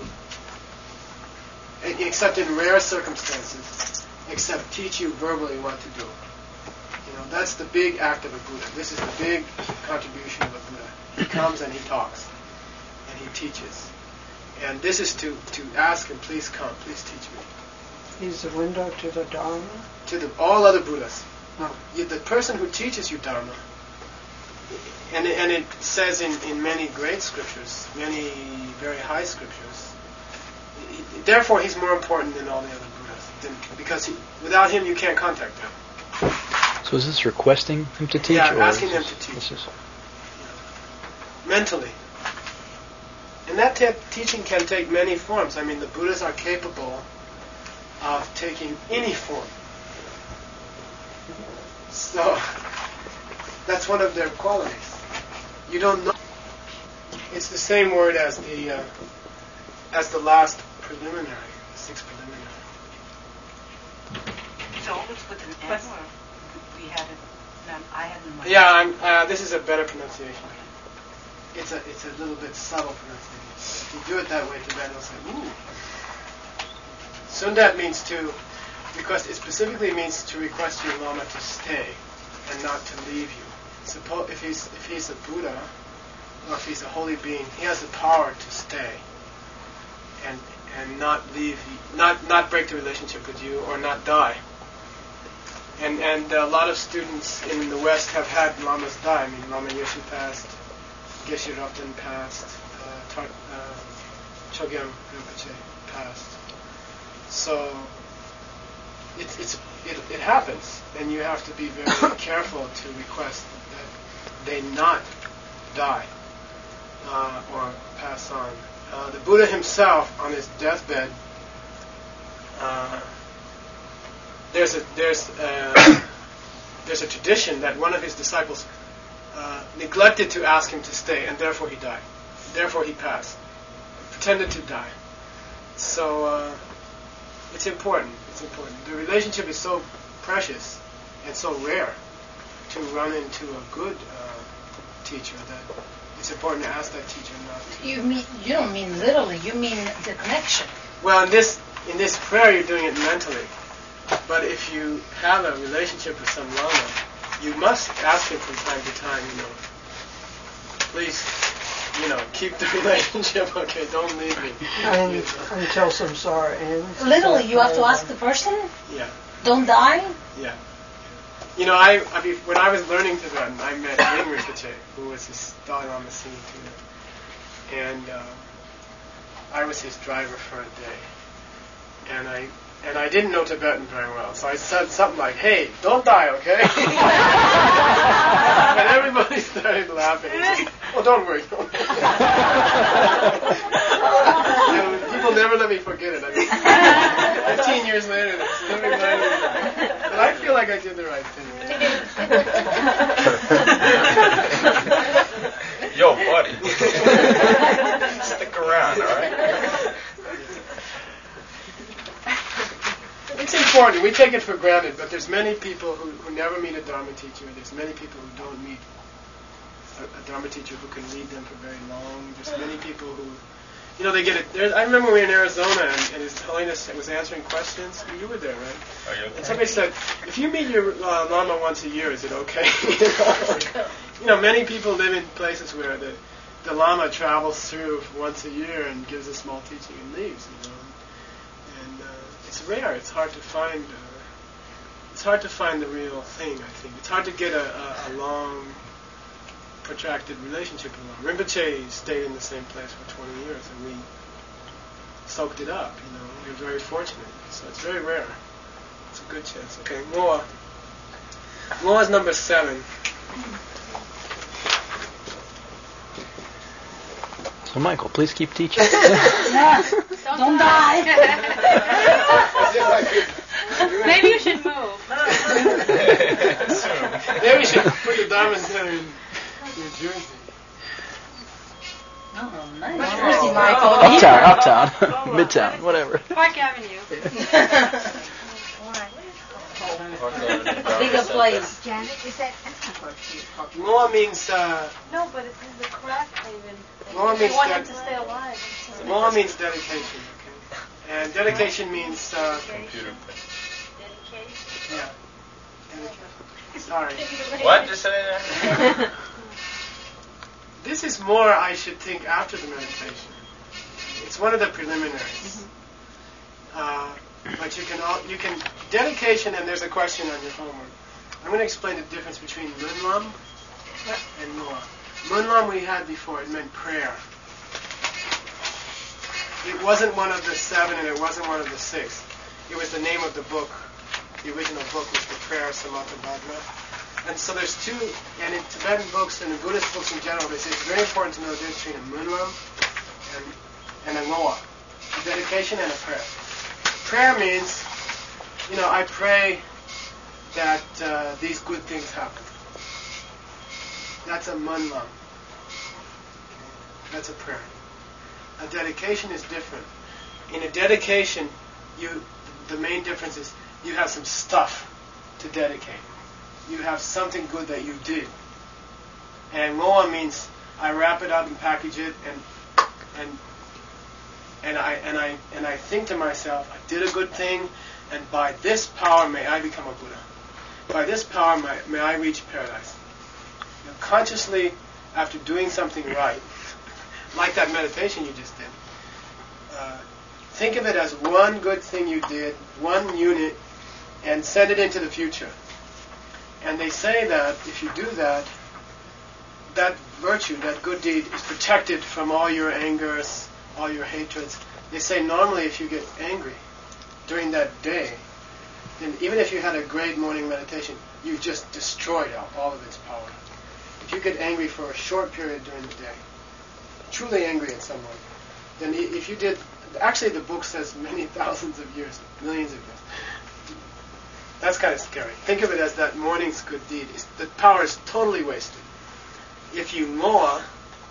except in rare circumstances, except teach you verbally what to do. That's the big act of a Buddha. This is the big contribution of a Buddha. He comes and he talks, and he teaches. And this is to ask him, please come, please teach me. He's the window to the Dharma? To all other Buddhas. Oh. The person who teaches you Dharma, and it says in many great scriptures, many very high scriptures, therefore he's more important than all the other Buddhas, because without him you can't contact them. So is this requesting him to teach? Yeah, or asking them to teach. Mentally. And that teaching can take many forms. I mean, the Buddhas are capable of taking any form. So, that's one of their qualities. You don't know. It's the same word as the last preliminary, the sixth preliminary. So it's with an N, or we had it? I had it in my Yeah, this is a better pronunciation. It's a little bit subtle pronunciation. If you do it that way, Tibetan will say, ooh. Sundat means to, because it specifically means to request your Lama to stay and not to leave you. Suppose if he's a Buddha, or if he's a holy being, he has the power to stay and not leave you, not break the relationship with you, or not die. And a lot of students in the West have had lamas die. I mean, Lama Yeshe passed, Geshe Rabten passed, Chogyam Rinpoche passed. So it happens, and you have to be very careful to request that they not die or pass on. The Buddha himself, on his deathbed, there's a tradition that one of his disciples neglected to ask him to stay, and therefore he died. Therefore he passed. Pretended to die. So it's important. It's important. The relationship is so precious and so rare to run into a good teacher that it's important to ask that teacher not to. You don't mean literally. You mean the connection. Well, in this prayer, you're doing it mentally. But if you have a relationship with some Lama, you must ask him from time to time, please, keep the relationship, okay, don't leave me. Until samsara ends. Literally, you have to ask the person? Yeah. Don't die? Yeah. When I was learning Tibetan, I met Ring Rinpoche, who was his Dalai Lama senior tutor. And I was his driver for a day. And I didn't know Tibetan very well, so I said something like, "Hey, don't die, okay?" And everybody started laughing. "Oh, don't worry." And people never let me forget it. 15 years later, they still remind me. But I feel like I did the right thing. Yo, buddy. Stick around, all right? It's important. mean, we take it for granted, but there's many people who never meet a Dharma teacher. There's many people who don't meet a Dharma teacher who can lead them for very long. There's many people who, they get it. I remember we were in Arizona, and His Holiness was answering questions. You were there, right? Are you okay? And somebody said, if you meet your Lama once a year, is it okay? Many people live in places where the Lama travels through once a year and gives a small teaching and leaves. And it's rare. It's hard to find. It's hard to find the real thing. I think it's hard to get a long, protracted relationship with Lama. Rinpoche stayed in the same place for 20 years, and we soaked it up. We were very fortunate. So it's very rare. It's a good chance. Okay, Moa. Moa's number 7. So Michael, please keep teaching. Don't die. Maybe you should move. Maybe we should put the Dharma Center in New Jersey. Oh, nice. Jersey, Michael. Uptown, Midtown, whatever. Park Avenue. Bigger place. Janet, is that Moa means. No, but it's in the crack haven. Moa They means want him to stay alive. Moa means dedication. Okay, and dedication means. Computer. Yeah. Sorry. What? Just say that? This is more, I should think, after the meditation. It's one of the preliminaries. But you can dedication, and there's a question on your homework. I'm going to explain the difference between Munlam and Moa. Munlam we had before. It meant prayer. It wasn't one of the 7, and it wasn't one of the 6. It was the name of the book. The original book was the Prayer of Samatha Bhadra. And so there's two, and in Tibetan books and in Buddhist books in general, they say it's very important to know the difference between a Munlam and a Moa. A dedication and a prayer. Prayer means, I pray that these good things happen. That's a Munlam. That's a prayer. A dedication is different. In a dedication, the main difference is you have some stuff to dedicate. You have something good that you did. And Moa means I wrap it up and package it and I think to myself, I did a good thing, and by this power may I become a Buddha. By this power may I reach paradise. Consciously, after doing something right, like that meditation you just did, think of it as one good thing you did, one unit, and send it into the future. And they say that if you do that, that virtue, that good deed, is protected from all your angers, all your hatreds. They say normally if you get angry during that day, then even if you had a great morning meditation, you've just destroyed all of its power. If you get angry for a short period during the day, truly angry at someone, then if you did, actually the book says many thousands of years, millions of years. That's kind of scary. Think of it as that morning's good deed. The power is totally wasted. If you Moa,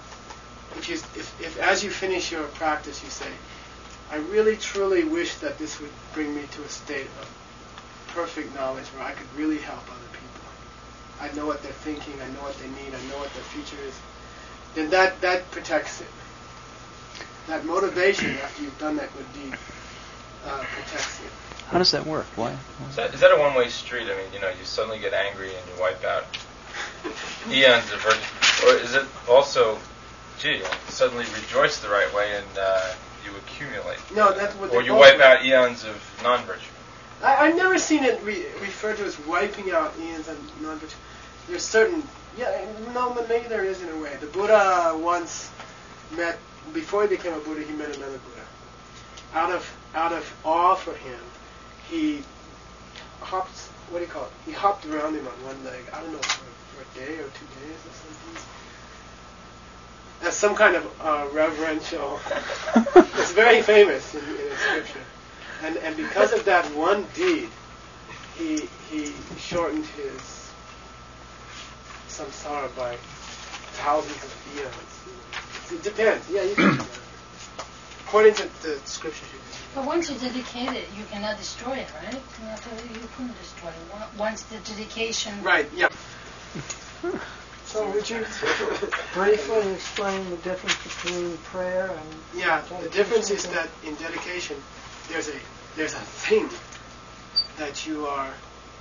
if as you finish your practice you say, I really truly wish that this would bring me to a state of perfect knowledge where I could really help other people. I know what they're thinking, I know what they need, I know what their future is. Then that protects it. That motivation after you've done that good deed protects it. How does that work? Why? Is that a one-way street? I mean, you suddenly get angry and you wipe out eons of virtue. Or is it also, you suddenly rejoice the right way and you accumulate? No, that's what. Or you wipe out eons of non-virtue. I've never seen it referred to as wiping out eons of non-virtue. There's certain, but maybe there is in a way. The Buddha once met, before he became a Buddha, he met another Buddha. Out of awe for him, he hopped, he hopped around him on one leg, I don't know, for a day or 2 days or something. As some kind of reverential, it's very famous in scripture. And because of that one deed, he shortened his samsara by thousands of eons. It depends. Yeah, you can do that. According to the scriptures, you can. But once you dedicate it, you cannot destroy it, right? You couldn't destroy it. Once the dedication... Right, yeah. So would you briefly explain the difference between prayer and... Yeah, the difference is that in dedication, there's a thing that you are...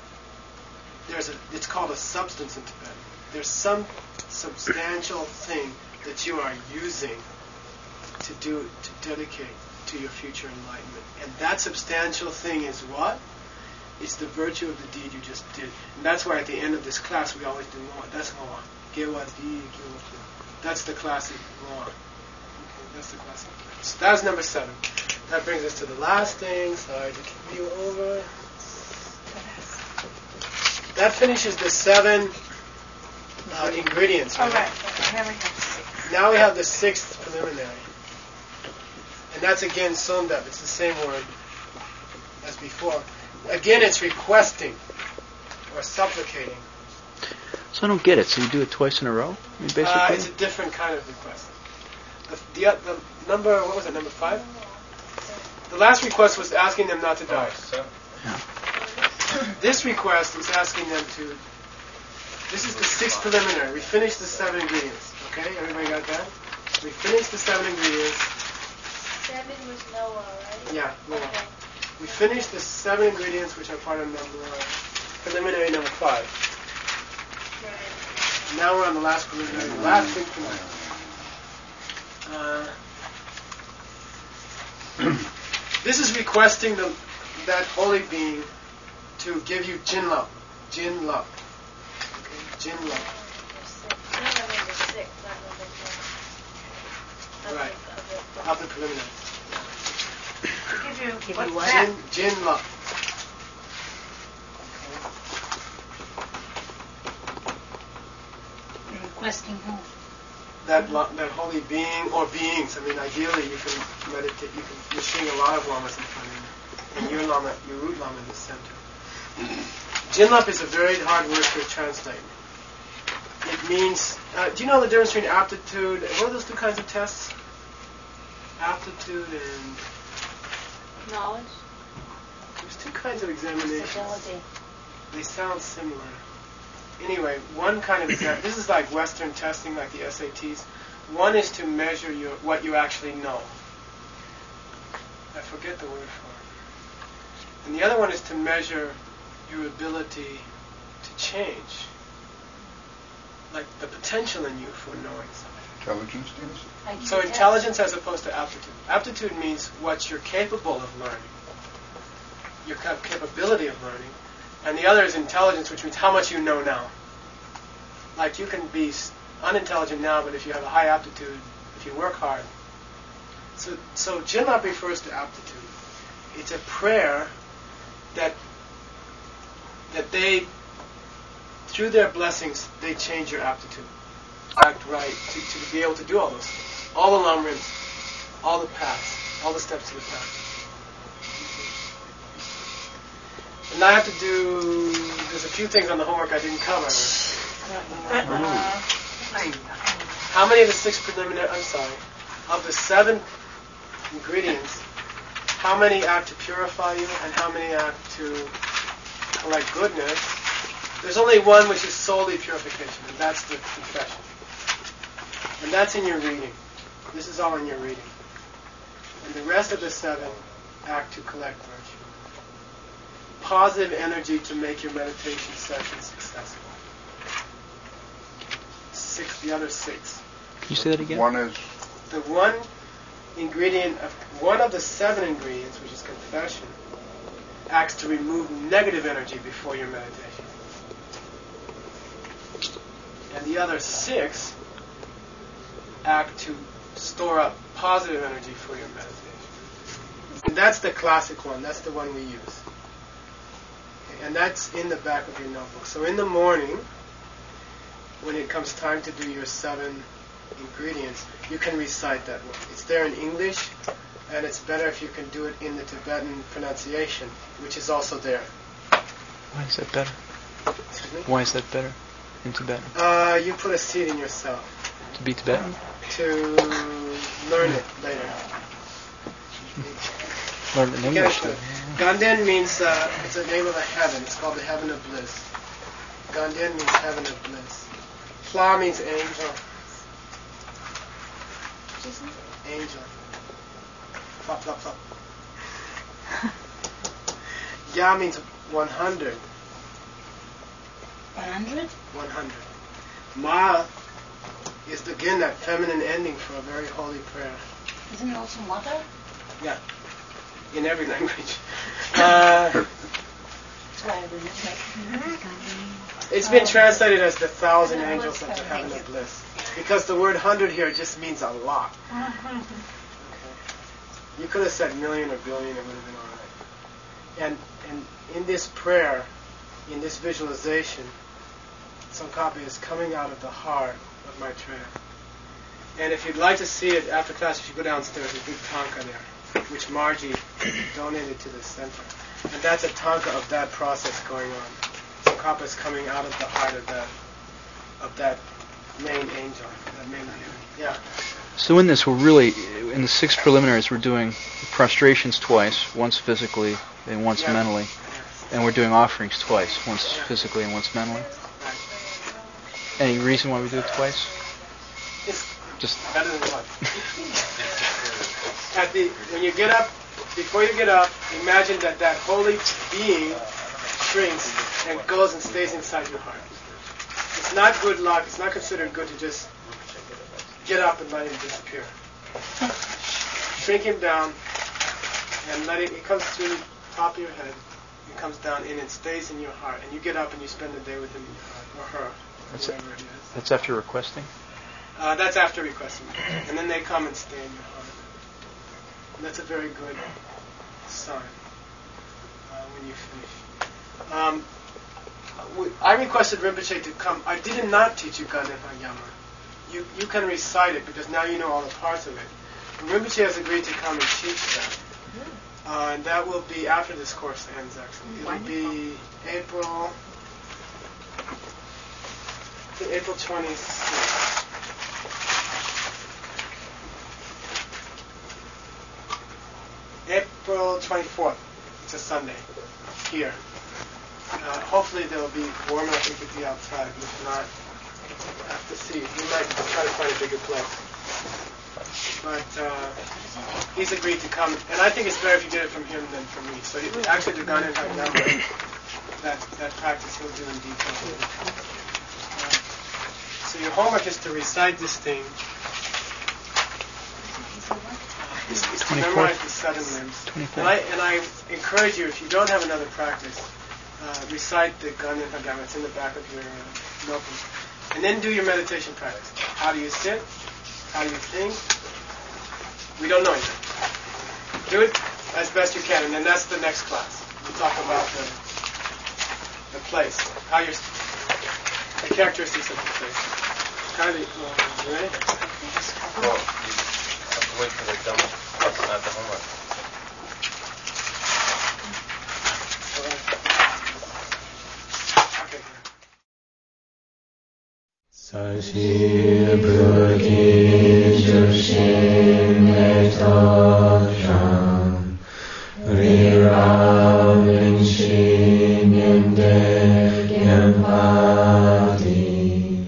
It's called a substance in Tibetan. There's some substantial thing that you are using to dedicate to your future enlightenment. And that substantial thing is what? It's the virtue of the deed you just did. And that's why at the end of this class we always do more. That's more. That's the classic more. Okay, that's the classic. So that was number 7. That brings us to the last thing. Sorry to keep you over. That finishes the 7 ingredients. Right? All right. Now we have 6. Now we have the 6th preliminary. And that's again sondab. It's the same word as before. Again, it's requesting or supplicating. So I don't get it. So you do it twice in a row? I mean, basically? It's a different kind of request. The number, what was it, number 5? The last request was asking them not to die. Yeah. This request is asking them to... This is the 6th preliminary. We finished the 7 ingredients. Okay, everybody got that? We finished the 7 ingredients. 7 was Noah, right? Yeah, Noah. Okay. We finished the 7 ingredients which are part of preliminary number 5. Right. Now we're on the last preliminary, the last big preliminary. This is requesting that holy being to give you Jin love. Jin love. Okay? Jin love. Right. Of the preliminary. Give you what? Jin love. You're requesting who? That holy being or beings. I mean, ideally you can meditate. You're seeing a lot of lamas in front of you, and your root lama in the center. Jinlap is a very hard word to translate. It means. Do you know the difference between aptitude? What are those 2 kinds of tests? Aptitude and Knowledge. There's 2 kinds of examinations. Fidelity. They sound similar. Anyway, one kind of exam. This is like Western testing, like the SATs. One is to measure what you actually know. I forget the word for it. And the other one is to measure your ability to change, like the potential in you for knowing something. Intelligence test? So intelligence as opposed to aptitude. Aptitude means what you're capable of learning, your capability of learning. And the other is intelligence, which means how much you know now. Like you can be unintelligent now, but if you have a high aptitude, if you work hard. So Jinlap refers to aptitude. It's a prayer that they, through their blessings, they change your aptitude. Act right, to be able to do all those things. All the lamrims, all the paths, all the steps to the path. And I have to do, there's a few things on the homework I didn't cover. How many of the 6 preliminary, of the 7 ingredients, how many act to purify you and how many act to collect goodness? There's only one which is solely purification, and that's the confession. And that's in your reading. This is all in your reading. And the rest of the 7 act to collect virtue. Positive energy to make your meditation session successful. The other 6. Can you say that again? One is the one ingredient of one of the 7 ingredients, which is confession, acts to remove negative energy before your meditation. And the other 6 act to store up positive energy for your meditation. And that's the classic one. That's the one we use. Okay, and that's in the back of your notebook. So in the morning, when it comes time to do your 7 ingredients, you can recite that one. It's there in English, and it's better if you can do it in the Tibetan pronunciation, which is also there. Why is that better? Excuse me? Why is that better in Tibetan? You put a seed in yourself. To be Tibetan? To learn it later. Learn in English. Ganden means it's a name of a heaven. It's called the heaven of bliss. Ganden means heaven of bliss. Pla means angel. Angel. Plop, plop, plop. Ya means 100. 100? 100. Ma is again that feminine ending for a very holy prayer. Isn't it also mother? Yeah. In every language. That's why I didn't It's been translated as the 1,000 angels of the heaven of bliss. Because the word 100 here just means a lot. Okay. You could have said million or billion, it would have been all right. And in this prayer, in this visualization, Tsongkhapa is coming out of the heart of Maitreya. And if you'd like to see it after class, if you go downstairs, there's a big tanka there, which Margie donated to the center. And that's a tanka of that process going on. Tsongkhapa is coming out of the heart of that main angel, that main angel. Yeah. So in this, we're really, in the 6 preliminaries, we're doing prostrations twice, once physically and once mentally. And we're doing offerings twice, once physically and once mentally. Any reason why we do it twice? It's just better than what? When you get up, before you get up, imagine that holy being shrinks and goes and stays inside your heart. It's not good luck. It's not considered good to just get up and let him disappear. Shrink him down and let it comes through the top of your head. It comes down in and stays in your heart. And you get up and you spend the day with him in your heart, or her, whoever it is. That's after requesting? That's after requesting. And then they come and stay in your heart. And that's a very good sign when you finish. I requested Rinpoche to come. I did not teach you Ganden Hagyama. You can recite it because now you know all the parts of it. And Rinpoche has agreed to come and teach that. And that will be after this course ends, actually. It will be April 26th. April 24th. It's a Sunday. Here. Hopefully they'll be warm enough to be outside. If not, I have to see. We might try to find a bigger place. But he's agreed to come. And I think it's better if you get it from him than from me. So actually the Ganden Hagyama, that practice he'll do in detail. So your homework is to recite this thing. Is to memorize the 7 limbs. And I encourage you, if you don't have another practice, recite the Ganden Hagyama. It's in the back of your notebook. And then do your meditation practice. How do you sit? How do you think? We don't know yet. Do it as best you can, and then that's the next class. We'll talk about the place, the characteristics of the place. Kylie, you ready? Well, you have to wait for the demo. That's not the homework. Sashi Bhagi Jushin Metotram Riravin Shinyende Gyempati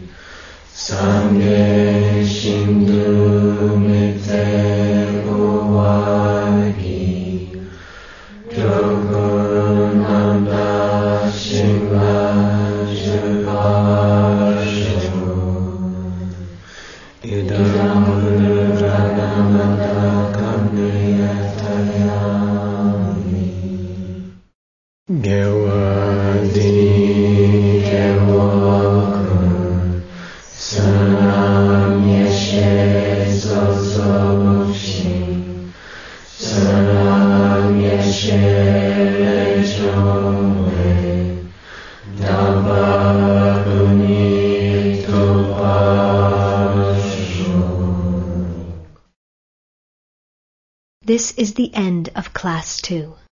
Sangye Shindu Mite Uwagi Jogunanda Shingla Jivashu Idam Radhamata Kamniyatayami Gewadi Gewakun Sanam Yeshe Zozokshin Sanam Yeshe Lechome Daba Unito This is the end of Class 2.